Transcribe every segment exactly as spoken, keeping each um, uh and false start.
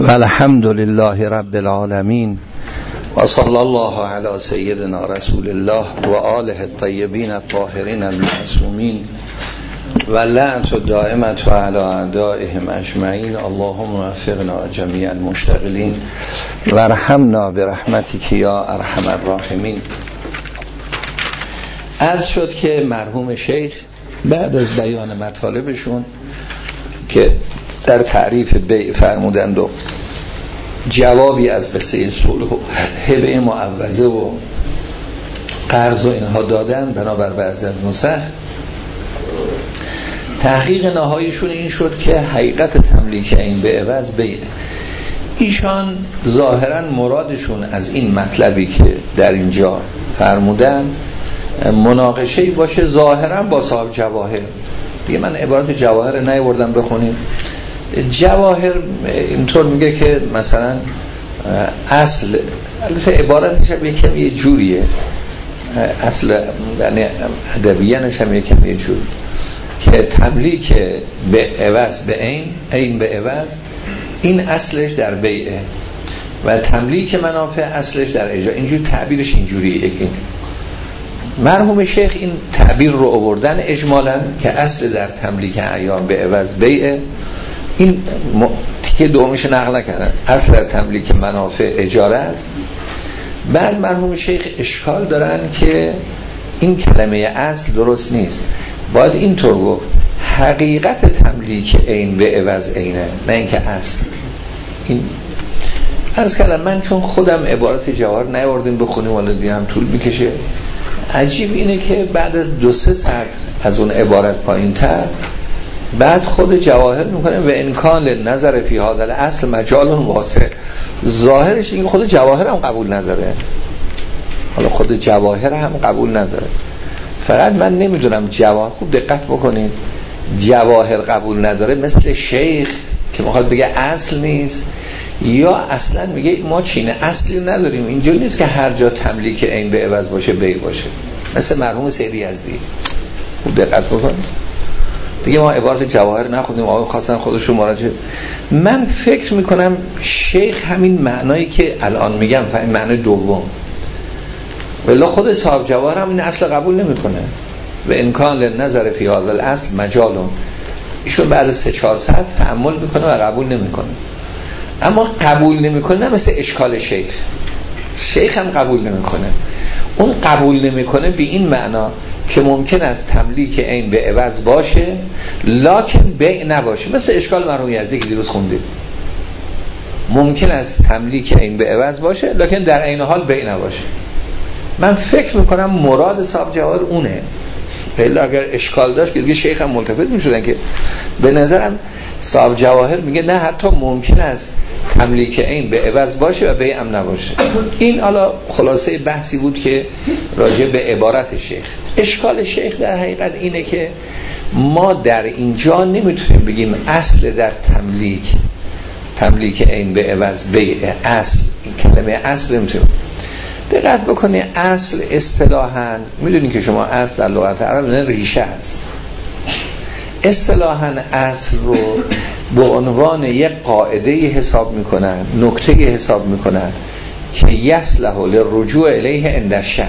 و الحمد لله رب العالمین و صلی الله علی سیدنا رسول الله و آله الطیبین الطاهرین المعصومین و لعنت دائمت علی اعدائهم اجمعین. اللهم وفقنا جمیع المشتغلین و ارحمنا برحمتک یا ارحم الراحمین. عرض شد که مرحوم شیخ بعد از بیان مطالبشون که در تعریف بیع فرمودند و جوابی از قصه صلح و هبه معوضه و قرض و اینها دادن بنابر بعضی از نسخ، تحقیق نهاییشون این شد که حقیقت تملیک این به عوض بیع. ایشان ظاهرا مرادشون از این مطلبی که در اینجا فرمودن مناقشه‌ای باشه ظاهرا با صاحب جواهر. دیگه من عبارت جواهر نیاوردم بخونیم. جواهر اینطور میگه که مثلا اصل، البته عبارتش هم یکم یه جوریه، اصل یعنی ادبیانش هم یکم یه جور که تملیک به عوض به عین، عین به عوض، این اصلش در بیعه و تملیک منافع اصلش در اجاره. اینجور تعبیرش اینجوریه. یکی مرحوم شیخ این تعبیر رو آوردن اجمالاً که اصل در تملیک اعیان به عوض بیعه. این تیکه دومش نقل نکردن، اصل در تملیک منافع اجاره است. بعد مرحوم شیخ اشکال دارن که این کلمه اصل درست نیست، باید اینطور گفت حقیقت تملیک عین به عوض عینه، نه اینکه اصل. این عرض کردم من چون خودم عبارت جواهر نیاوردیم بخونیم ولی دیگه هم طول میکشه. عجیب اینه که بعد از دو سه سطر از اون عبارت پایین تر بعد خود جواهر میکنه و امکان نظر فی هذا الاصل مجال واسع. ظاهرش این خود جواهر هم قبول نداره، حالا خود جواهر هم قبول نداره. فقط من نمیدونم جواهر، خوب دقت بکنید، جواهر قبول نداره مثل شیخ که میخواد بگه اصل نیست، یا اصلا میگه ما چین اصلی نداریم. اینجوری نیست که هر جا تملیک عین به عوض باشه بیع باشه، مثل مرحوم سید یزدی. خوب دقت بکنید دیگه، ما عبارت جواهر نخوندیم، آقا خواستن خودشون مراجعه. من فکر میکنم شیخ همین معنایی که الان میگم فهم معنای دوم، ولی خود صاحب جواهر هم این اصل قبول نمیکنه و امکان لنظر فی هذا الاصل مجال. ایشون بعد از سه چهار ساعت تأمل میکنه و قبول نمیکنه. اما قبول نمیکنه نه مثل اشکال شیخ، شیخ هم قبول نمیکنه. اون قبول نمیکنه به این معنا که ممکن است تملیک عین به عوض باشه لکن بیع نباشه، مثل اشکال مرحوم یزدی که دیروز خوندیم. ممکن است تملیک عین به عوض باشه لکن در عین حال بیع نباشه. من فکر میکنم مراد صاحب جواهر اونه، ولی اگر اشکال داشت که دیگه شیخ هم ملتفت میشدن که به نظرم صاحب جواهر میگه نه، حتی ممکن است تملیک عین به عوض باشه و بیع هم نباشه. این حالا خلاصه بحثی بود که راجع به عبارت شیخ. اشکال شیخ در حقیقت اینه که ما در اینجا نمیتونیم بگیم اصل در تملیک تملیک عین به عوض بیع اصل، این کلمه اصل نمیتونیم. دقت بکنید اصل اصطلاحاً، میدونید که شما اصل در لغت عرب نه ریشه است. اصطلاحاً اصل رو به عنوان یک قاعده حساب میکنن، نکته حساب میکنن که یصلح للرجوع الیه عند الشک.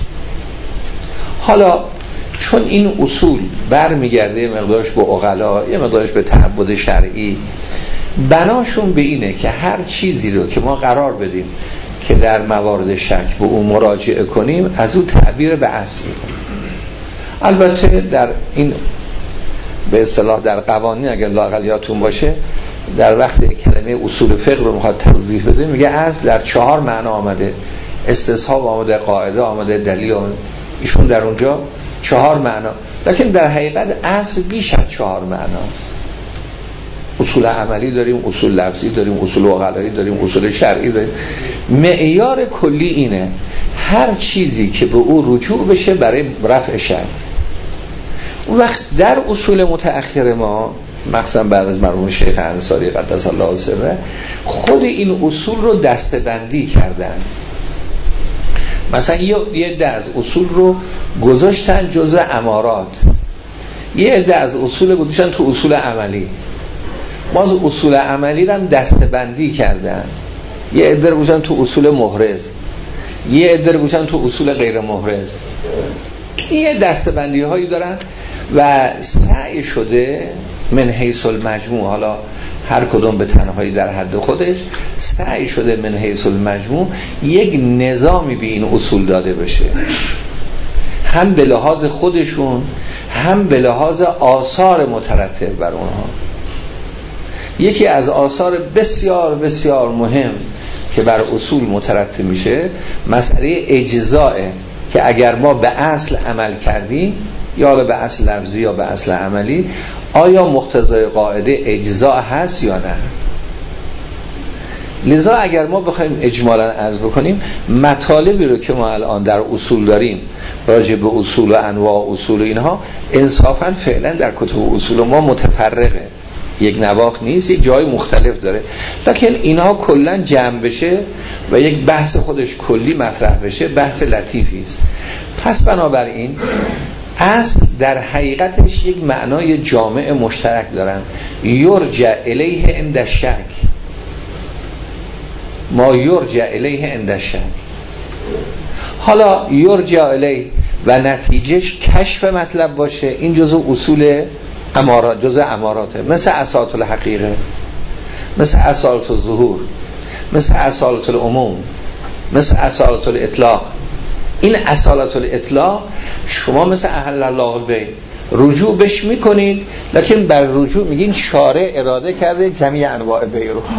حالا چون این اصول برمیگرده مقدارش به عقلا، یه مقدارش به تعبد شرعی، بناشون به اینه که هر چیزی رو که ما قرار بدیم که در موارد شک به اون مراجعه کنیم از اون تعبیر به اصل کنیم. البته در این به اصطلاح در قوانین اگر لااقل یادتون باشه در وقت کلمه اصول فقه رو میخواد توضیح بده میگه اصل در چهار معنا آمده، استصحاب آمده، قاعده آمده، دلیل آمده. ایشون در اونجا چهار معنا، لیکن در حقیقت اصل بیش از چهار معناست. اصول عملی داریم، اصول لفظی داریم، اصول عقلایی داریم، اصول شرعی داریم. معیار کلی اینه هر چیزی که به او رجوع بشه برای رفع شک. اون وقت در اصول متأخر ما مخصوصا بعد از مرحوم شیخ انصاری قدس الله سره خود این اصول رو دسته‌بندی کردن. مثلا یه عده از اصول رو گذاشتن جزء امارات، یه عده از اصول گذاشتن تو اصول عملی. باز اصول عملی رو هم دسته‌بندی کردن. یه عده رو گذاشتن تو اصول محرز، یه عده رو گذاشتن تو اصول غیر محرز. یه دسته‌بندی هایی دارن و سعی شده من حیث المجموع، حالا هر کدوم به تنهایی در حد خودش، سعی شده من حیث المجموع یک نظامی به این اصول داده بشه، هم به لحاظ خودشون هم به لحاظ آثار مترتب بر اونها. یکی از آثار بسیار بسیار مهم که بر اصول مترتب میشه مسئله اجزاءه، که اگر ما به اصل عمل کردیم، یا به اصل لفظی یا به اصل عملی، آیا مقتضای قاعده اجزاء هست یا نه. لذا اگر ما بخوایم اجمالا عرض بکنیم مطالبی رو که ما الان در اصول داریم راجع به اصول و انواع اصول اینها، انصافا فعلا در کتب اصول ما متفرقه، یک نواخت نیست، یک جای مختلف داره، لکن اینها کلا جمع بشه و یک بحث خودش کلی مطرح بشه، بحث لطیفی است. پس بنابراین اصل در حقیقتش یک معنای جامع مشترک دارن، یرجع الیه عند الشک، ما یرجع الیه عند الشک. حالا یرجع الیه و نتیجهش کشف مطلب باشه، این جزء اصول امارات، جزء اماراته، مثل اصالت الحقیقه، مثل اصالت الظهور، مثل اصالت العموم، مثل اصالت الاطلاق. این اصالت الاطلاق شما مثل احل الله البیع رجوع بش میکنید، لکن بر رجوع میگین شارع اراده کرده جمیع انواع بیع رو.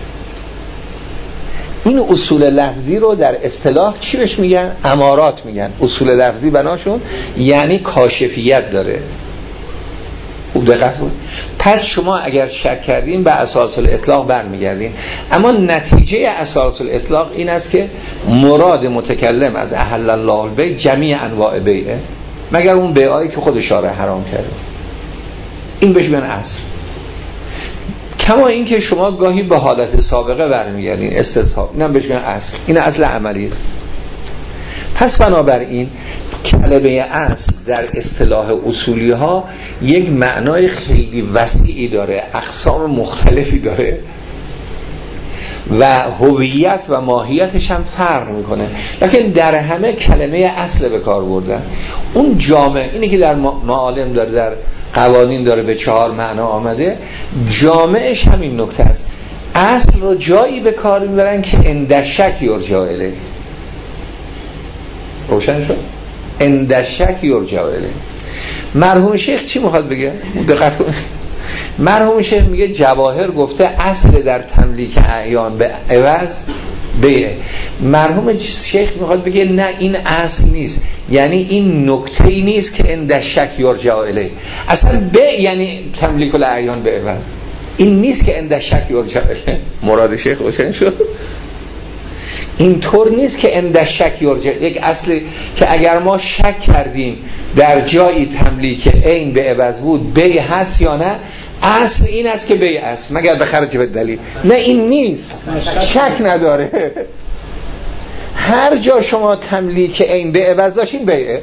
این اصول لفظی رو در اصطلاح چی بهش میگن؟ امارات میگن. اصول لفظی بناشون یعنی کاشفیت داره. خوب دقت کنید. پس شما اگر شک کردین به اصالت الاطلاق برمیگردین، اما نتیجه اصالت الاطلاق این است که مراد متکلم از احل الله البیع جمیع انواع بیعه، مگر اون بیعایی که خود شارع حرام کرده. این بهش میگن اصل. کما این که شما گاهی به حالت سابقه برمیگردین، استصحاب، اینم بهش میگن اصل. این اصل عملی است. پس بنابراین کلمه اصل در اصطلاح اصولی ها یک معنای خیلی وسیعی داره، اقسام مختلفی داره و هویت و ماهیتش هم فرق میکنه، لکن در همه کلمه اصل به کار بردن. اون جامع، اینی که در معالم داره، در قوانین داره به چهار معنا آمده، جامعش همین نکته است. اصل رو جایی به کار میبرن که اندشک یرجع الیه. روشن شد؟ اندشک یرجع الیه. مرحوم شیخ چی میخواد بگه؟ دقت کن. مرحوم شیخ میگه جواهر گفته اصل در تملیک اعیان به عوض بیعه. مرحوم شیخ میخواد بگه نه، این اصل نیست، یعنی این نکته‌ای نیست که اندشک یرجع الیه. اصلا بیع یعنی تملیک الاعیان به عوض، این نیست که اندشک یرجع الیه. مراد شیخ روشن شد؟ اینطور نیست که اندشک یرجع، یک اصلی که اگر ما شک کردیم در جایی تملیک عین به عوض بود بیع هست یا نه، اصل این است که بیع است مگر به خرج به دلیل. نه، این نیست، شک نداره. هر جا شما تملیک عین به عوض داشتین بیعه.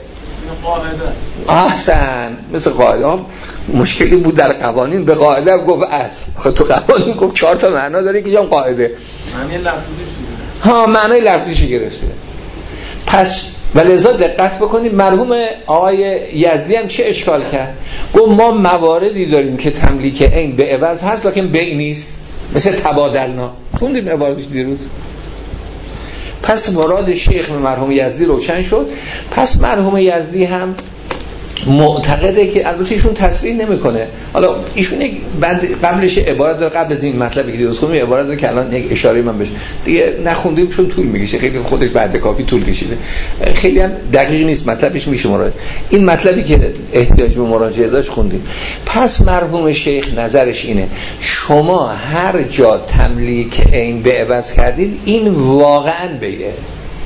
احسن، مثل قاعده ها مشکلی بود در قوانین، به قاعده گفت اصل. خب تو قوانین گفت چهار تا معنا داره که جام قاعده معنی لفظیش ها معنی لفظیش گرفته. پس ولذا دقت بکنید، مرحوم آقای یزدی هم چه اشکال کرد؟ گفت ما مواردی داریم که تملیک عین به عوض هست لکن بیع نیست، مثل تبادلنا. خوندیم عبارتش دیروز. پس مراد شیخ مرحوم یزدی روشن شد. پس مرحوم یزدی هم معتقده که البته ایشون تصریح نمیکنه، حالا ایشون یک قبلش عبارت داره، قبل از این مطلبی که دیروز خوندیم عبارت داره که الان یک اشاره من بهش دیگه نخوندیم چون طول میکشه، خیلی خودش بعد کافی طول کشیده، خیلی هم دقیق نیست مطلبش، میشه مراجعه. این مطلبی که احتیاج به مراجعه داشت خوندیم. پس مرحوم شیخ نظرش اینه شما هر جا تملیک عین به عوض کردید این واقعا بیعه،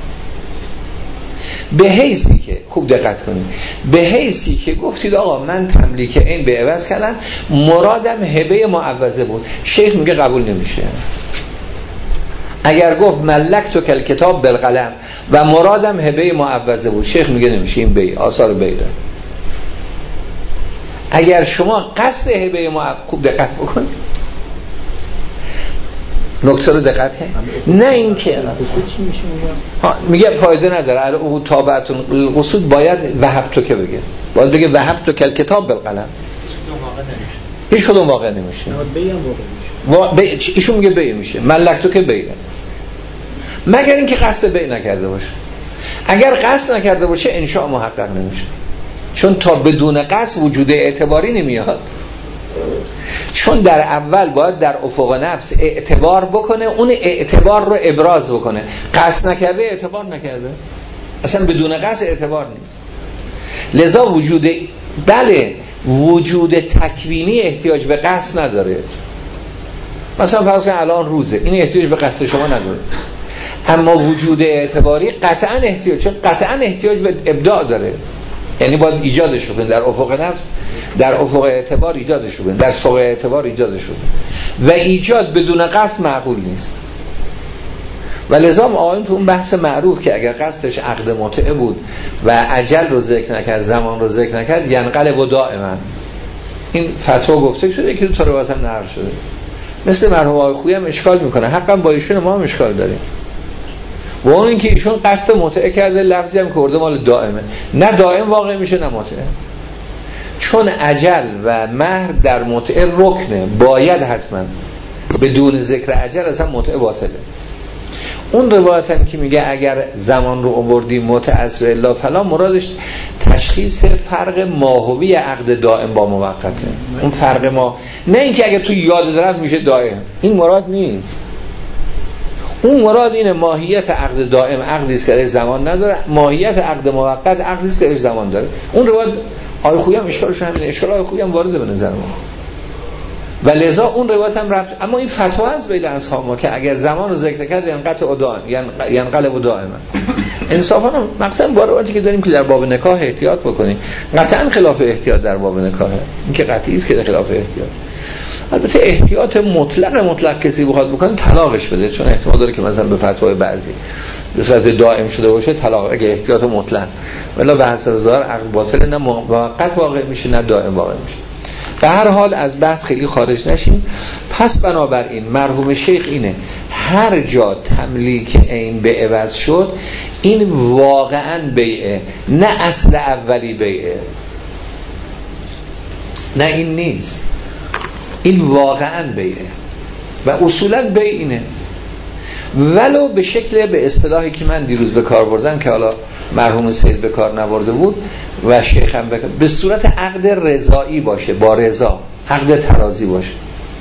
به حیثی که خوب دقت کنید، به حیثی که گفتید آقا من تملیک عین به عوض کردم، مرادم هبه معوضه بود. شیخ میگه قبول نمیشه. اگر گفت ملکت کل کتاب بالقلم و مرادم هبه معوضه بود، شیخ میگه نمیشه، این بیع، آثار بیع داره. اگر شما قصد هبه معوضه، خوب دقت بکنید، نکته رو دقت کنید. نه اینکه میگه فایده نداره ال او تابعتون القصود، باید وهب تو که بگه، باید بگه وهب تو کل کتاب بالقلم. هیچ کدوم واقع نمیشه. وا... بی... ایشون میگه بی میشه، ملک تو که بیه، مگر اینکه قصد بی نکرده باشه. اگر قصد نکرده باشه انشاء محقق نمیشه، چون تا بدون قصد وجود اعتباری نمیاد. چون در اول باید در افق نفس اعتبار بکنه، اون اعتبار رو ابراز بکنه. قصد نکرده اعتبار نکرده، اصلا بدون قصد اعتبار نیست. لذا وجود بله وجود تکوینی احتیاج به قصد نداره. مثلا فرض کن الان روزه، این احتیاج به قصد شما نداره. اما وجود اعتباری قطعا احتیاج، چون قطعا احتیاج به ابداع داره، یعنی باید ایجادش بکنید در افق نفس، در افق اعتبار ایجادش بکنید، در سوق اعتبار ایجادش بکنید، و ایجاد بدون قصد معقول نیست. و لذا آقایون تو اون بحث معروف که اگر قصدش عقد متعه بود و اجل رو ذکر نکرد، زمان رو ذکر نکرد، ینقلب دائما، این فتوا گفته شده که تو روایت هم نقل شده. مثل مرحوم آقای خویی هم اشکال میکنه، حقا با ایشون ما هم اشکال داریم. و اون اینکه ایشون قصد متعه کرده، لفظی هم کرده مال دائمه، نه دائم واقع میشه نه متعه، چون اجل و مهر در متعه رکنه، باید حتما، بدون ذکر اجل اصلا متعه باطله. اون روایت هم که میگه اگر زمان رو آوردی متأثر الا فلا، مرادش تشخیص فرق ماهوی عقد دائم با موقته. اون فرق ما، نه اینکه اگر تو یاد درست میشه دائم، این مراد نیست. اون مراد اینه ماهیت عقد دائم عقدی است که زمان نداره، ماهیت عقد موقت عقدی است که زمان داره. اون روایت آقای خویی هم اشکالش همینه، اشکال آقای خویی هم وارد به نظر ما، و لذا اون روایت هم رفت. اما این فتوا از بین اصحاب ما که اگر زمان رو ذکر کرد ینقطع دائم، ینقلب دائما، انصافا مقصد با روایتی که داریم که در باب نکاح احتیاط بکنیم، قطعا خلاف احتیاط در باب نکاحه، این که قطعی است که در خلاف احتیاط. البته احتیاط مطلق مطلق کسی بخواد بکنه طلاقش بده، چون احتمال داره که مثلا به فتوای بعضی به صورت دائم شده باشه طلاق، اگه احتیاط مطلق، ولی به حسب ظاهر عقد باطل، نه موقت واقع میشه نه دائم واقع میشه. به هر حال از بحث خیلی خارج نشیم. پس بنابراین مرحوم شیخ اینه، هر جا تملیک عین به عوض شد، این واقعا بیعه، نه اصل اولی بیعه، نه این نیست، این واقعا بیعه و اصولا بیع اینه، ولو به شکل به اصطلاحی که من دیروز به کار بردم که حالا مرحوم سید به کار نبرده بود و شیخ هم به, به صورت عقد رضایی باشه، با رضا، عقد ترازی باشه.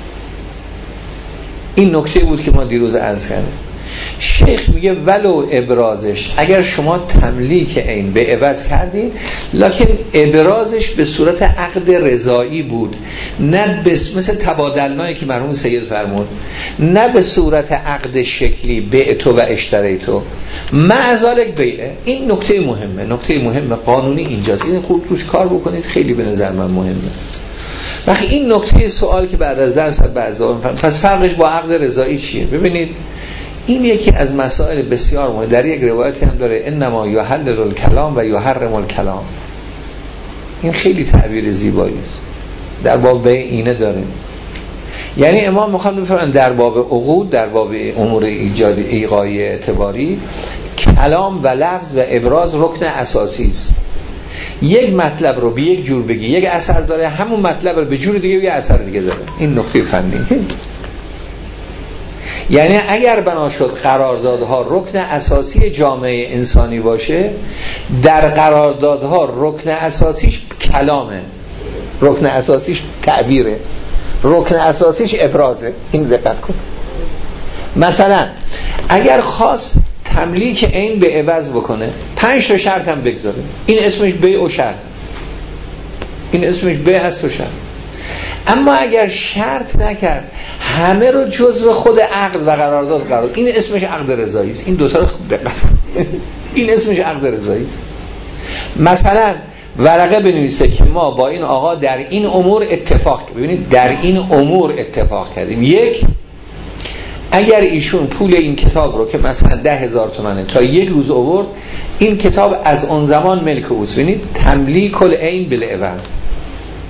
این نکته بود که ما دیروز عرض کردیم. شیخ میگه ولو ابرازش، اگر شما تملیک عین به عوض کردین، لکن ابرازش به صورت عقد رضایی بود، نه به مثل تبادلنایی که مرحوم سید فرمود، نه به صورت عقد شکلی بعتو و اشتریتو، معذالک بیعه. این نکته مهمه، نکته مهمه قانونی اینجاست، این خوب روش کار بکنید، خیلی به نظر من مهمه. وقتی این نکته سوال که بعد از درس بعضا پس فرقش با عقد رضایی چیه؟ ببینید این یکی از مسائل بسیار مهم. در یک روایتی هم داره انما یحلل الکلام و یحرم الکلام، این خیلی تعبیر زیبایی است. در باب بیع اینه داره، یعنی امام میخوان بفرمایند در باب عقود، در باب امور ایجاد ایقاعی اعتباری، کلام و لفظ و ابراز رکن اساسی است. یک مطلب رو به یک جور بگی یک اثر داره، همون مطلب رو به جور دیگه یه اثر دیگه داره. این نکته فنی. یعنی اگر بنا شد قراردادها رکن اساسی جامعه انسانی باشه، در قراردادها رکن اساسیش کلامه، رکن اساسیش تعبیره، رکن اساسیش ابرازه. این دقت کن. مثلا اگر خواست تملیک عین به عوض بکنه، پنج تا شرط هم بگذاره، این اسمش بیع و شرط، این اسمش بیع است و شرط. اما اگر شرط نکرد، همه رو جزو خود عقد و قرارداد قرار، این اسمش عقد رضایی است. این دوتا رو خوب دقت کن. این اسمش عقد رضایی است. مثلا ورقه بنویسه که ما با این آقا در این امور اتفاق کردیم. ببینید در این امور اتفاق کردیم. یک، اگر ایشون پول این کتاب رو که مثلا ده هزار تومنه تا یک روز آورد، این کتاب از اون زمان ملک اوست. ببینید تملیک العین بالعوض.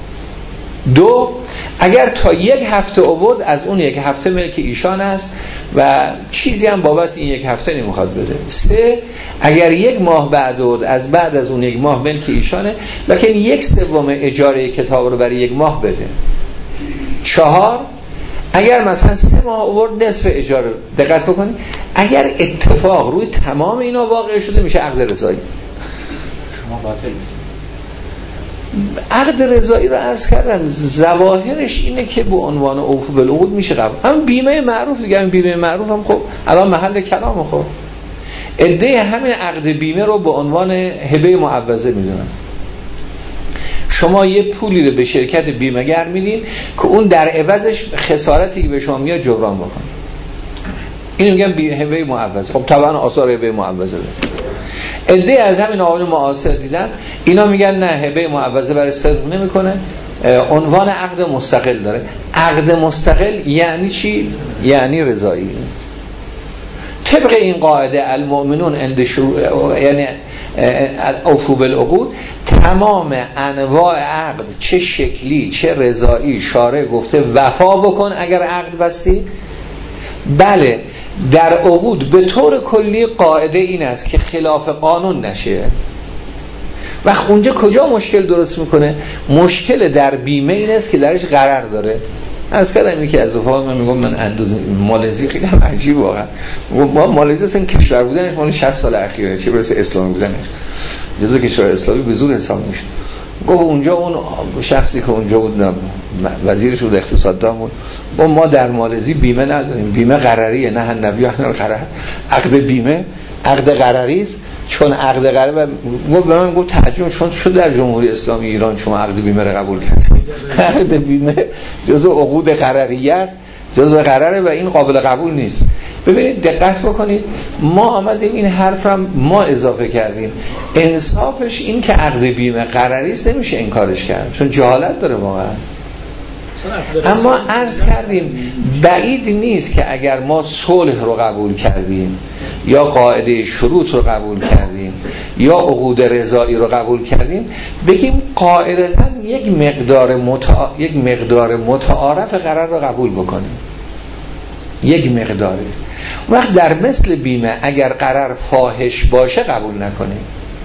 دو، اگر تا یک هفته آورد، از اون یک هفته ملک ایشان است و چیزی هم بابت این یک هفته نمیخواد بده. سه، اگر یک ماه بعد از بعد از اون یک ماه ملک ایشانه، لکن یک سوم اجاره کتاب رو برای یک ماه بده. چهار، اگر مثلا سه ماه آورد نصف اجاره. دقت بکنید اگر اتفاق روی تمام اینا واقع شده میشه عقد رضایی. شما باطل عقد رضایی رو عرض کردم ظواهرش اینه که به عنوان اوفو بالعقود میشه قبول. هم بیمه معروف دیگه، هم بیمه معروف هم خب الان محل کلام خب عده همین عقد بیمه رو به عنوان هبه معوضه میدونن. شما یه پولی رو به شرکت بیمه‌گر میدین که اون در عوضش خسارتی که به شما میاد جبران بکنه. اینو میگن هبه معوضه. خب طبعا آثار هبه معوضه ده. عده از همین آقایون معاصر دیدن اینا میگن نه هبه معوضه برای صدق نمیکنه، عنوان عقد مستقل داره. عقد مستقل یعنی چی؟ یعنی رضایی. طبق این قاعده المؤمنون عند شروع، یعنی اوفو بالعقود، تمام انواع عقد چه شکلی چه رضایی شارع گفته وفا بکن اگر عقد بستی. بله در عقود به طور کلی قاعده این است که خلاف قانون نشه. و اونجا کجا مشکل درست میکنه؟ مشکل در بیمه این است که درش غرر داره. از کردم یکی از رفقا من میگم من اندوز مالزی خیلی هم عجیب واقعا، ما مالزی اصلا کشور بودن مال شصت سال اخیره چه برسه اسلامی بودنش جزو کشور اسلامی به زور حساب میشه. گفت اونجا اون شخصی که اونجا بود وزیرش بود اقتصاددان بود، گفت ما در مالزی بیمه نداریم، بیمه قرریه، نه هنبی نه قرر. عقد بیمه عقد قرری است، چون عقد قرری گفت به من گفت تعجب چون شد در جمهوری اسلامی ایران شما عقد بیمه رو قبول کردید. عقد بیمه جزء عقود قرریه است، جزء قرره و این قابل قبول نیست. ببینید دقت بکنید ما آمدیم این حرف هم ما اضافه کردیم. انصافش این که عقد بیمه قرری است نمیشه انکارش کرد چون جهالت داره واقعا. اما عرض کردیم بعید نیست که اگر ما صلح رو قبول کردیم یا قاعده شروط رو قبول کردیم یا عقود رضایی رو قبول کردیم بگیم قاعدتاً یک مقدار متع... یک مقدار متعارف قرار رو قبول بکنیم، یک مقداری. وقت در مثل بیمه اگر قرار فاحش باشه قبول نکنیم.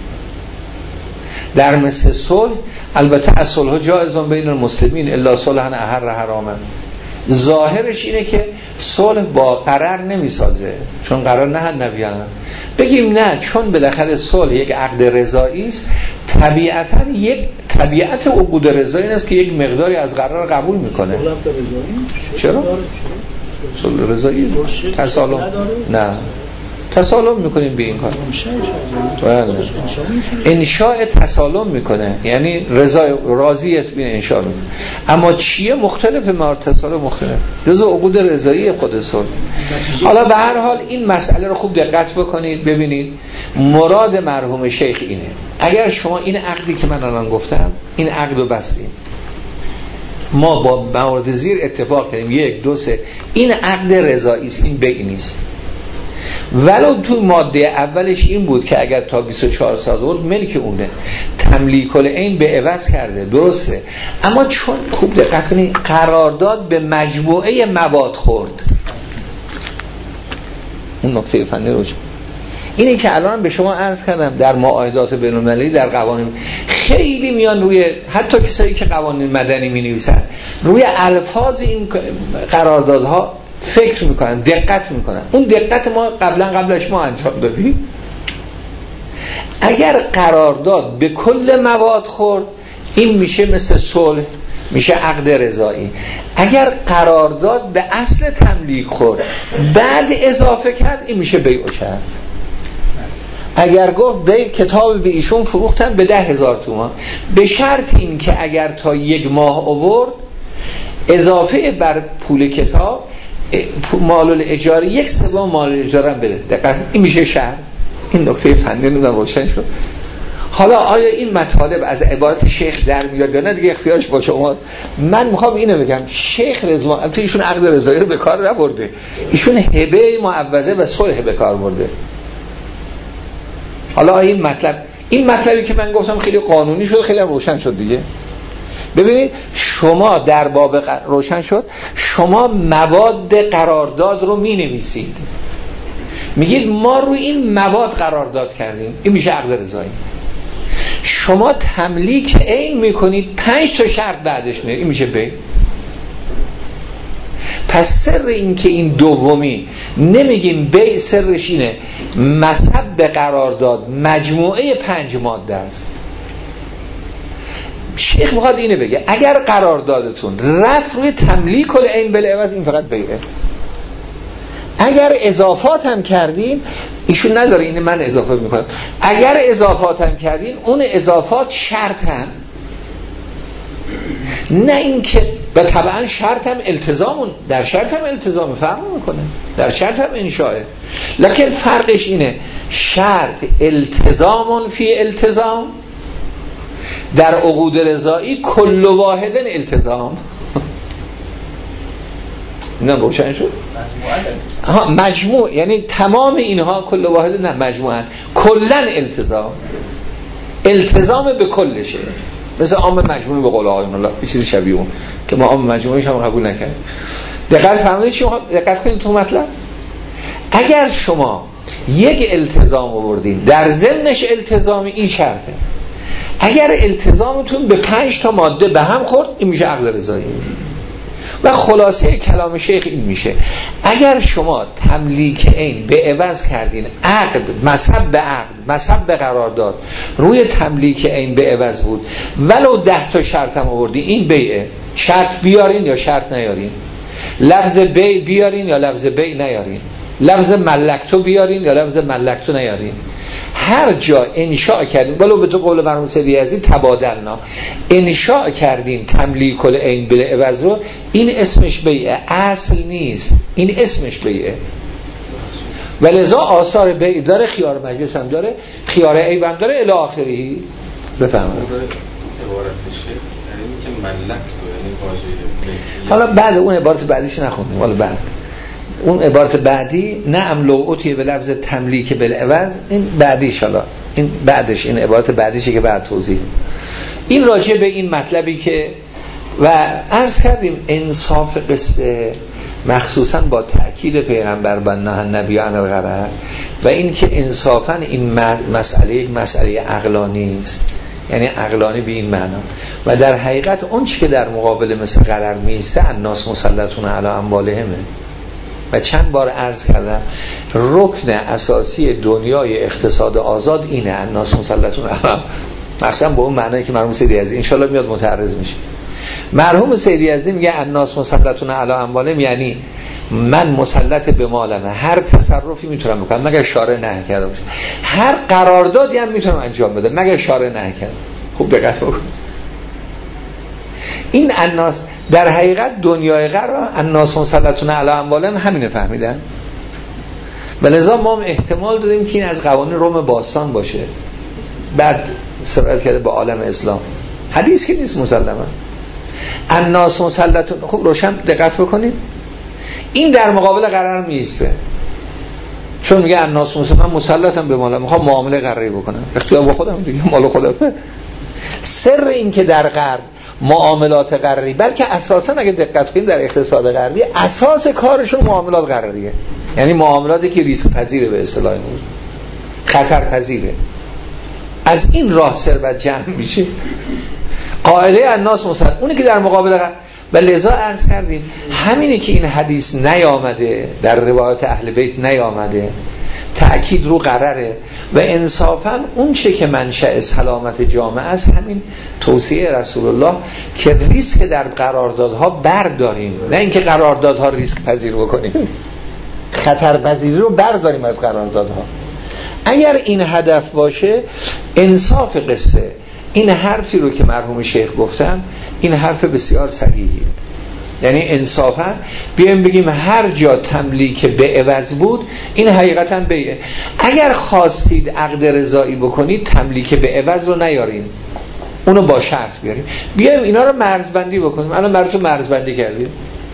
در مثل صلح البته الصلح جایز بین المسلمین الا صلحا احر حراما، ظاهرش اینه که صلح با قرار نمیسازه چون قرار نه نبیانه. بگیم نه چون بالاخره صلح یک عقد رضایی است، طبیعتا یک طبیعت عقود رضایی است که یک مقداری از قرار قبول میکنه. چرا؟ صلح رضایی تسالم نه تسالم میکنیم به این کار، انشاء تسالم میکنه یعنی رضا راضی است بین انشاء میکنه. اما چیه مختلف ما تسالم مختلف جزء عقود رضایی خود صلح. حالا به هر حال این مسئله رو خوب دقت بکنید ببینید مراد مرحوم شیخ اینه. اگر شما این عقدی که من الان گفتم این عقد رو بستیم، ما با موارد زیر اتفاق کردیم یک دو سه این عقد رضایی است، این بیع نیست. ولو تو ماده اولش این بود که اگر تا بیست و چهار سال بود ملک اونه، تملیک العین به عوض کرده درسته، اما چون خوب دقت کنید قرارداد به مجموعه مواد خورد. اون نکته فنی روش اینه که الان به شما عرض کردم در معاهدات بین‌المللی در قوانین خیلی میان روی، حتی کسایی که قوانین مدنی می‌نویسن روی الفاظ این قراردادها فکر میکنن، دقت میکنن. اون دقت ما قبلا قبلش ما انجام دادیم. اگر قرارداد به کل مواد خورد این میشه مثل صلح، میشه عقد رضایی. اگر قرارداد به اصل تملیک خورد بعد اضافه کرد این میشه بیع و شرط. اگر گفت به کتاب به ایشون فروختن به ده هزار تومان به شرط این که اگر تا یک ماه آورد اضافه بر پول کتاب مال الاجاره یک سوم مال الاجاره هم بده. دقیقاً این میشه شرط. این نکته فنی نمیدونم روشن شد. حالا آیا این مطالب از عبارت شیخ در میاد یا نه دیگه اختیارش با شما. من میخوام اینو بگم شیخ رضوان البته ایشون عقد رضایی رو به کار نبرده، ایشون هبه معوضه و صلح به کار برده. حالا این مطلب این مطلبی که من گفتم خیلی قانونی شد، خیلی روشن شد دیگه. ببینید شما در باب روشن شد، شما مواد قرارداد رو می نویسید، میگید ما روی این مواد قرارداد کردیم، این میشه عقد رضایی. شما تملیک عین میکنید، پنج تا شرط بعدش میاد، این میشه بی. پس سر این که این دومی نمیگیم بی، سرش اینه مذهب به قرارداد مجموعه پنج ماده است. شیخ میخواد اینه بگه اگر قراردادتون رفت روی تملیک العین بالعوض، این فقط بیعه. اگر اضافات هم کردین، ایشون نداره، اینه من اضافه میکنم، اگر اضافات هم کردین اون اضافات شرط هم، نه این که و طبعا شرط هم التزامون، در شرط هم التزام فرق میکنه، در شرط هم انشاءه، لکن فرقش اینه شرط التزامون فی التزام، در عقود رضایی کل واحد التزام. نه روشن شد؟ ها مجموع، یعنی تمام اینها کل واحد، نه مجموعاً کلن التزام، التزام به کلشه، مثل عام مجموعی به قول آقایون الله، یه چیزی شبیه اون که ما عام مجموعیش هم قبول نکردیم. دقت فرمودید چی؟ دقت کنید تو مطلب. اگر شما یک التزام آوردین در ضمنش التزام، این شرطه. اگر التزامتون به پنج تا ماده به هم خورد، این میشه عقد رضایی. و خلاصه کلام شیخ این میشه اگر شما تملیک عین به عوض کردین، عقد مذهب به عقد، مذهب به قرارداد روی تملیک عین به عوض بود، ولو ده تا شرط هم آوردین، این بیعه. شرط بیارین یا شرط نیارین، لفظ بیع بیارین یا لفظ بیع نیارین، لفظ ملکتو بیارین یا لفظ ملکتو نیارین، هر جا انشاء کردین، ولو به تو قول مرحوم سیدی یزدی تبادلنا، انشاء کردین تملیک العین بالعوض رو، این اسمش بیعه، اصل نیست، این اسمش بیعه. ولذا آثار بیع داره، خیار مجلس هم داره، خیار عیب هم داره، الی آخری. بفهمید عبارتش یعنی که ملک تو، یعنی واژه، حالا بعد اون عبارت بعدیش نخوندیم، حالا بعد اون عبارت بعدی نه املوعتی به لفظ تملیک بالعوض، این بعدیش، حالا این بعدش، این عبارت بعدیشه که بعد توضیح. این راجع به این مطلبی که و عرض کردیم انصاف قصه مخصوصا با تأکید پیغمبر بناه نبی عن الغرر، و این که انصافا این مسئله یک مسئله عقلانی است، یعنی عقلانی به این معنا، و در حقیقت اون چی که در مقابل مثل غرر میسته الناس مسلطون علی اموالهمه. و چند بار عرض کردم رکن اساسی دنیای اقتصاد آزاد اینه، الناس مسلطون علی، مثلا با اون معنی که مرحوم سیدی یزدی ان شاء الله میاد متعرض میشه. مرحوم سیدی یزدی میگه الناس مسلطون علی اموالهم، یعنی من مسلط به مالم، هر تصرفی میتونم بکنم مگر شارع نهی کرده باشه، هر قراردادی هم میتونم انجام بدم مگر شارع نهی کرده. خوب دقت بکن، این الناس در حقیقت دنیای غرا الناس مسلطون علی اموالهم همینه فهمیدن. ولذا ما هم احتمال دادیم که این از قوانین روم باستان باشه، بعد سرایت کرده به عالم اسلام، حدیث که نیست مسلما. الناس مسلطون، خوب روشن دقت بکنید، این در مقابل قرار میسته، چون میگه الناس مسلطون، من مسلطم به مالم، میخوام معامله قراری بکنم، اختیار با خودم دیگه، مال خودم. سر این که در غرب معاملات قراری، بلکه اساسا اگه دقت کنید در اقتصاد غربی اساس کارشون معاملات قراریه، یعنی معاملاتی که ریسک پذیره، به اصطلاح خطر پذیره، از این راه ثروت جمع میشه. قاعده الناس مسلط، اونی که در مقابل غرب. و لذا عرض کردیم همینه که این حدیث نیامده در روایات اهل بیت، نیامده تأکید رو قراره، و انصافا اون چه که منشأ سلامت جامعه است همین توصیه رسول الله که ریسک در قراردادها برداریم، نه اینکه قراردادها ریسک پذیر بکنیم، خطر پذیری رو برداریم از قراردادها. اگر این هدف باشه، انصاف قصه، این حرفی رو که مرحوم شیخ گفتن، این حرف بسیار صحیحیه، یعنی انصافا بیایم بگیم هر جا تملیک به عوض بود، این حقیقتا بیعه. اگر خواستید عقد رضایی بکنید، تملیک به عوض رو نیارین، اونو با شرط بیاریم. بیایم اینا رو مرزبندی بکنیم. الان براتون مرزبندی کردیم،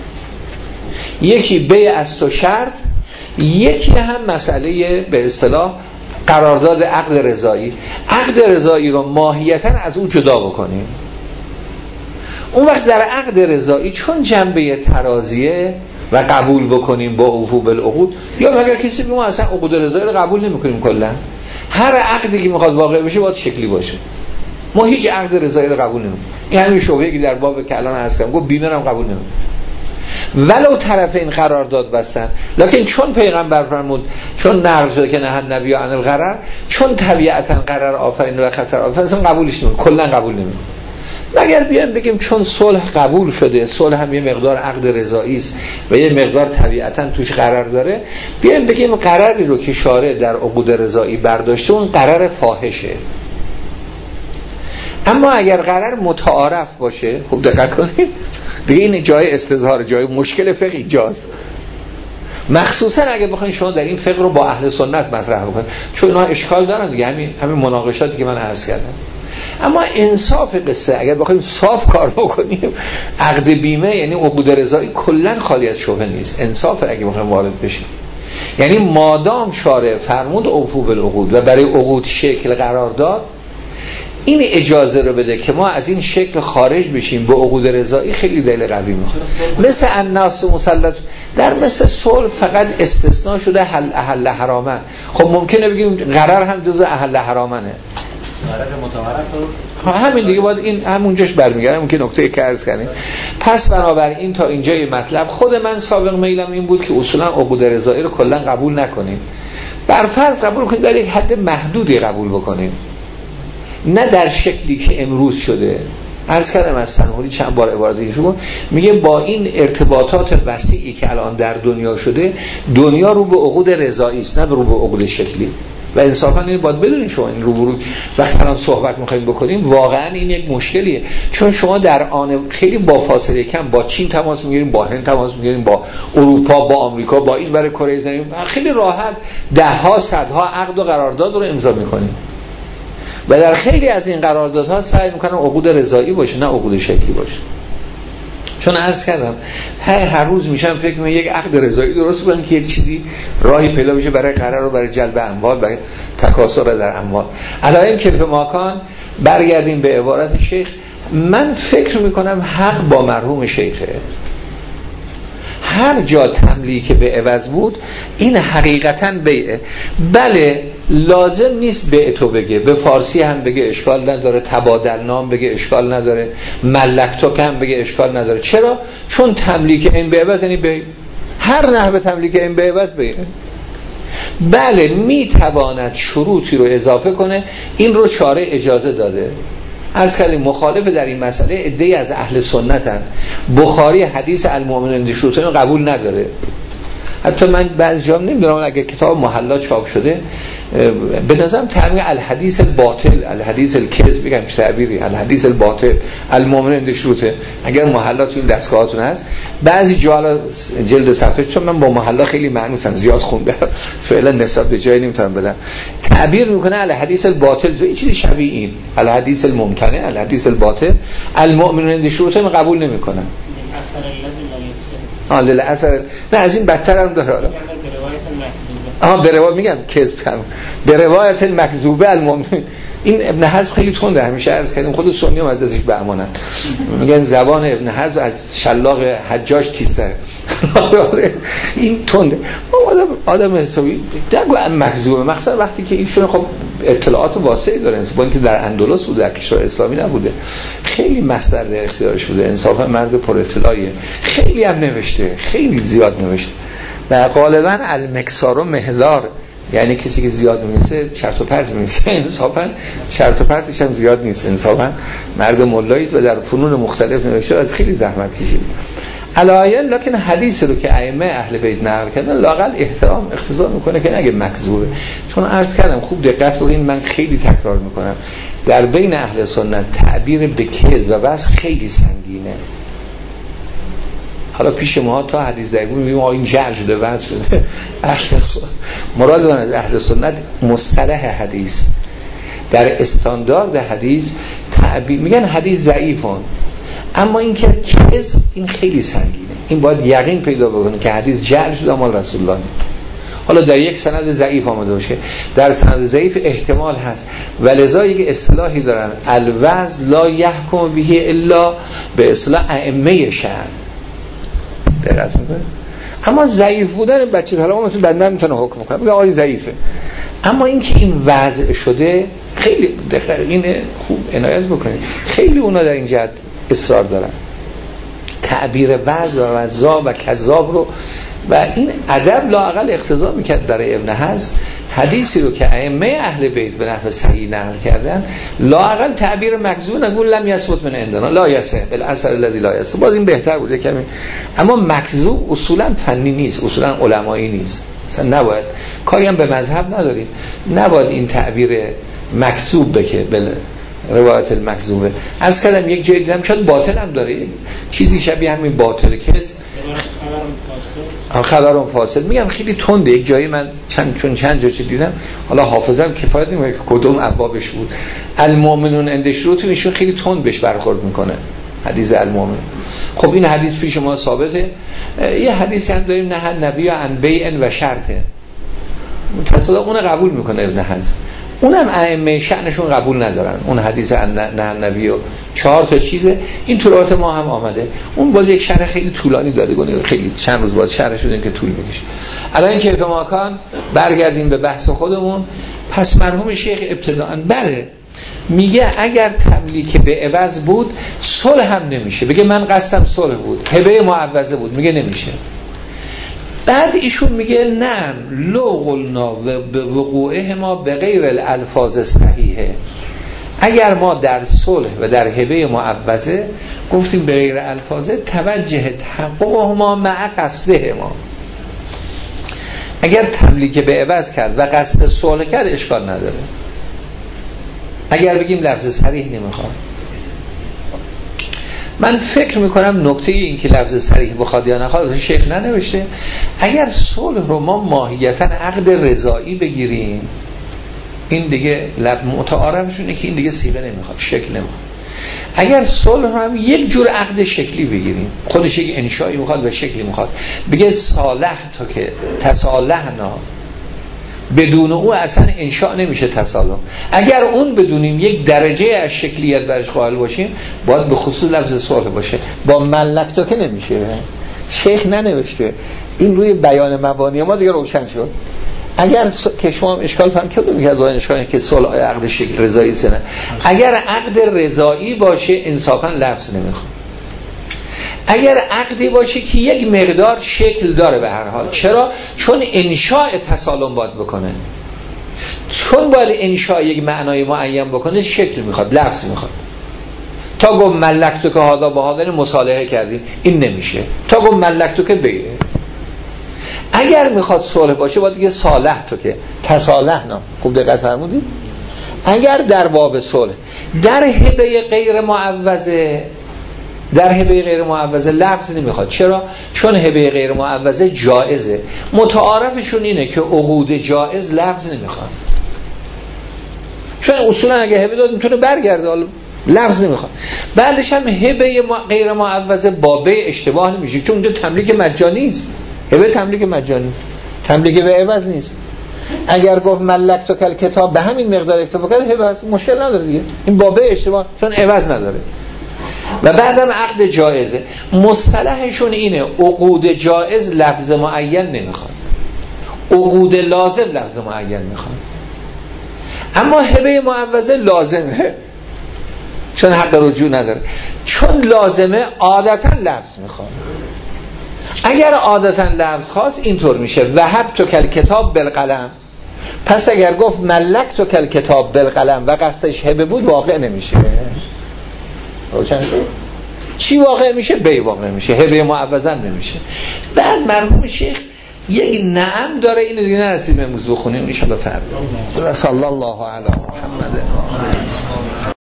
یکی بیع است و شرط، یکی هم مسئله به اصطلاح قرارداد عقد رضایی. عقد رضایی رو ماهیتا از اون جدا بکنیم. اون وقت در عقد رضایی چون جنبه ترازیه و قبول بکنیم با اوفو بالعقود، یا اگر کسی بگه ما اصلا عقود رضایی رو قبول نمی‌کنیم کلا، هر عقدی که میخواد واقع بشه باید شکلی باشه، ما هیچ عقد رضایی رو قبول نمی‌کنیم. این همین شبهه‌ای که در باب که الان عرض کردم، گفت بیمه رو قبول نمی‌کنیم ولو طرفین قرارداد بستن، لکن چون پیغمبر فرمود، چون نقل شده که نهى النبی عن الغرر، چون طبیعتا غرر آفرین و خطر آفرین، اصلا قبولش نمی‌کنیم، کلا قبول نمی‌کنیم. مگر بیایم بگیم چون صلح قبول شده، صلح هم یه مقدار عقد رضایی است و یه مقدار طبیعتا توش قرار داره، بیایم بگیم قراری رو که شارع در عقود رضایی برداشته اون قرار فاحشه. اما اگر قرار متعارف باشه، خوب دقت کنید دیگه این جای استظهار، جای مشکل فقهی جاست، مخصوصا اگه بخواید شما در این فقه رو با اهل سنت مطرح بکنید، چون اینا اشکال دارن دیگه، همین همین مناقشاتی که من عرض کردم. اما انصاف قصه اگر بخوایم صاف کار بکنیم، عقد بیمه یعنی عقود رضایی کلا خالی از شبهه نیست، انصاف اگه بخوایم وارد بشیم، یعنی مادام شارع فرمود اوفو بالعقود و برای عقود شکل قرار داد، این اجازه رو بده که ما از این شکل خارج بشیم به عقود رضایی، خیلی دلیل قوی میخواد. مثل الناس مسلط در مثل صلح فقط استثناء شده حل احل حرامه. خب ممکنه بگیم قرار هم جزء احل حرامنه، همین دیگه باید این همونجاش برمیگردم، اون که نکته که عرض کردیم. پس بنابراین تا اینجای مطلب، خود من سابق میلم این بود که اصولا عقود رضایی رو کلا قبول نکنیم، بر فرض قبول کنیم در یک حد محدودی قبول بکنیم، نه در شکلی که امروز شده. عرض کردم از سنهوری چند بار عبارتی شما میگه با این ارتباطات وسیعی که الان در دنیا شده، دنیا رو به عقود رضایی است، نه رو به عقود شکلی. و انصافا این باید بدونید شما این رو برو وقتی الان صحبت می‌خوایم بکنیم، واقعا این یک مشکلیه، چون شما در آن خیلی با فاصله کم با چین تماس می‌گیریم، با هند تماس می‌گیریم، با اروپا، با آمریکا، با این برای کره زمین، خیلی راحت ده ها صدها عقد و قرارداد رو امضا می‌کنیم و در خیلی از این قراردادها سعی می‌کنن عقود رضایی باشه، نه عقود شکلی باشه. چون عرض کردم هر هر روز میشم فکر می‌کنم یک عقد رضایی درست بکنم که یک چیزی راهی پیدا بشه برای قرار و برای جلب اموال، برای تکاثر در اموال. علایل که به ماکان برگردیم به عبارت شیخ، من فکر میکنم حق با مرحوم شیخه. هر جا تملیک به عوض بود این حقیقتاً بیعه. بله لازم نیست بیع تو بگه، به فارسی هم بگه اشکال نداره، تبادل نام بگه اشکال نداره، ملک تو هم بگه اشکال نداره. چرا؟ چون تملیک این به عوض یعنی بیع، هر نحوه تملیک این به عوض بیعه. بله میتواند شروطی رو اضافه کنه، این رو شارع اجازه داده. عرض کردیم مخالف در این مسئله عده‌ای از اهل سنت هستند. بخاری حدیث المؤمنین بشروطه رو قبول نداره. حتی من بعضی جا نمیدونم اگه کتاب محلا چاپ شده، به نظرم تعبیر الحدیث الباطل، الحدیث الکذب بگم چه تعبیری، الحدیث الباطل المؤمنین بشروطه، اگر محلا تو این دستگاهاتون هست بعضی جا جلد صفحه، چون من با محلا خیلی معنوسم زیاد خوندم فعلا نسبت به جایی نمیتونم بدم، تعبیر میکنه الحدیث الباطل، این چیزی شبیه این الحدیث الممتنع، الحدیث الباطل المؤمنین بشروطه من قبول نمیکنم. آه لیل اثر نه از این بدتر هم داره. آها به روایت میگم کذب کردم، به روایت مکذوبه المؤمنین. این ابن حزم خیلی تنده، همیشه عرض کردیم خود سنی هم از ازش به امانت میگن زبان ابن حزم از شلاق حجاج تیزتره. این تنده. آدم آدم حسابی دگو مکذوبه، مخصوصا وقتی که ایشون خب اطلاعات واسعی داره، با اینکه در اندلس بود، در کشور اسلامی نبوده، خیلی مصدر در اختیارش بوده، انصافا مرد پر اطلاعیه، خیلی هم نوشته، خیلی زیاد نوشته و غالبا المکسار و مهدار، یعنی کسی که زیاد می‌نویسه چرت و پرت می‌نویسه، انصافا چرت و پرتش هم زیاد نیست، انصافا مرد مولایی است و در فنون مختلف نوشته، از خیلی زحمت کشید. علایل لکن حدیث رو که ائمه اهل بیت نقل کردن لااقل احترام اقتضا میکنه که نگه مکذوبه، چون عرض کردم خوب دقت بکنید، من خیلی تکرار میکنم در بین اهل سنت تعبیر به کذب و وصف خیلی سنگینه. حالا پیش ما تا حدیث ضعیف میگیم آقا این جعل شده وضع شده، اهل سنت مراد من از اهل سنت مصطلح حدیث در استاندارد حدیث تعبیر میگن حدیث ضعیفون، اما این که کذب این خیلی سنگینه، این باید یقین پیدا بکنه که حدیث جعل شده مال رسول الله. حالا در یک سند ضعیف آمده باشه، در سند ضعیف احتمال هست. ولذا یک اصطلاحی دارن الوزن لا یحکم به الا به اصطلاح ائمه شرع. درست میگه. اما ضعیف بودن بچه طالب مثلا بنده میتونه حکم کنه بگه آقای ضعیفه، اما اینکه این وضع شده خیلی دقیق اینه، خوب عنایت بکنید. خیلی اونا در این جهت اصرار دارن تعبیر وضع و وضع و کذاب رو، و این ادب لااقل اقتضا میکرد برای ابن حزم حدیثی رو که ائمه اهل بیت به نحو صحیح نقل کردن لااقل تعبیر مکذوب نگول لم یثبت من عندنا لا یصح بالاثر الذی لا یصح، باز این بهتر بود کمی. اما مکذوب اصولا فنی نیست، اصولا علمایی نیست، مثلا نباید کاری هم به مذهب نداریم، نباید این تعبیر مکذوب بکه بله روایت المکذوبه. از کلم یک جای دیدم شاید باطل هم داره، چیزی شبیه همین باطل کس خبرون فاسد، میگم خیلی تنده. یک جایی من چند چون چند جا دیدم، حالا حافظم کفایت نمیکنه که کدوم ابوابش بود، المؤمنون عند شروطهم ایشون خیلی تند بهش برخورد میکنه حدیث المؤمن. خب این حدیث پیش ما ثابته. یه حدیثی هم داریم نه نبی عن بیع و شرطه، تصادق اون قبول میکنه ابن حزم، اونم ائمه شأنشون قبول ندارن اون حدیث نه نبی و چهار تا چیزه. این تو روایت ما هم آمده، اون باز یک شرح خیلی طولانی داده گونه، خیلی چند روز باز شرح شده که طول میکشه. الان این کیف ماکان برگردیم به بحث خودمون. پس مرحوم شیخ ابتداءً بله میگه اگر تملیک به عوض بود صلح هم نمیشه، بگه من قصدم صلح بود، هبه معوضه بود، میگه نمیشه. بعد ایشون میگه نه لو قلنا به وقوعه ما به غیر الالفاظ صحیحه، اگر ما در صلح و در هبه معوضه گفتیم به غیر الفاظه توجه تحقق ما مع قصده ما، اگر تملیک به عوض کرد و قصد صلح کرد اشکال نداره. اگر بگیم لفظ صریح نمیخواد، من فکر میکنم نکته این که لفظ صریح بخواد یا نخواد شیخ ننوشته. اگر صلح رو ما ماهیتا عقد رضایی بگیریم، این دیگه لب متعارفشونه که این دیگه صیغه نمیخواد، شکل نمیخواد. اگر صلح رو هم یک جور عقد شکلی بگیریم، خودش یک انشایی میخواد و شکلی میخواد، بگه صالح تا که تصالحنا، بدون او اصلا انشاء نمیشه تسالم. اگر اون بدونیم یک درجه از شکلیت برش قائل باشیم، باید به خصوص لفظ صلح باشه. با ملک تا که نمیشه، شیخ ننوشته. این روی بیان مبانی ما دیگه روشن شد. اگر س... که شما هم اشکال فهم کردیم که از آن اشکالی که صلح عقد شکل رضایی سنه، اگر عقد رضایی باشه انصافا لفظ نمیخواد. اگر عقدی باشه که یک مقدار شکل داره به هر حال، چرا؟ چون انشاء تسالم باید بکنه، چون باید انشاء یک معنای معین بکنه، شکل میخواد، لفظ میخواد. تا گفت ملکتو که هادا با هادا مصالحه کردیم، این نمیشه. تا گفت ملکتو که بیه. اگر میخواد صلح باشه باید دیگه صالح تو که تصالحنا. خوب دقت فرمودید؟ اگر در باب صلح در هبه غیر معوضه، در هبه غیر معوضه لفظ نمیخواد. چرا؟ چون هبه غیر معوضه جائزه. متعارفشون اینه که عقود جائز لفظ نمیخواد، چون اصولا اگه هبه داد میتونه برگرده، حالا لفظ نمیخواد. بعدش هم هبه غیر معوضه بابه اشتباه نمیشه، چون اونجا تملیک مجانی نیست. هبه تملیک مجانی، تملیک به عوض نیست. اگر گفت ملکتو کل کتاب به همین مقدار اکتفا کرد، هبه هست، مشکل نداره دیگه. این بابه اشتباه، چون عوض نداره. و بعدم عقد جائزه. مصطلحشون اینه عقود جائز لفظ معین نمیخواد، عقود لازم لفظ معین میخواد. اما هبه معوضه لازمه، چون حق رجوع نداره. چون لازمه عادتا لفظ میخواد. اگر عادتا لفظ خواست اینطور میشه وهب تو کل کتاب بالقلم. پس اگر گفت ملک تو کل کتاب بالقلم و قصدش هبه بود، واقع نمیشه. روشن شد؟ چی واقع میشه؟ بی واقع میشه، هبه معوضا نمیشه. بعد مرحوم شیخ یک نعم داره، اینو دیگه نرسید به موضوع خونیم ان شاء الله فردا. صلی الله علی محمد.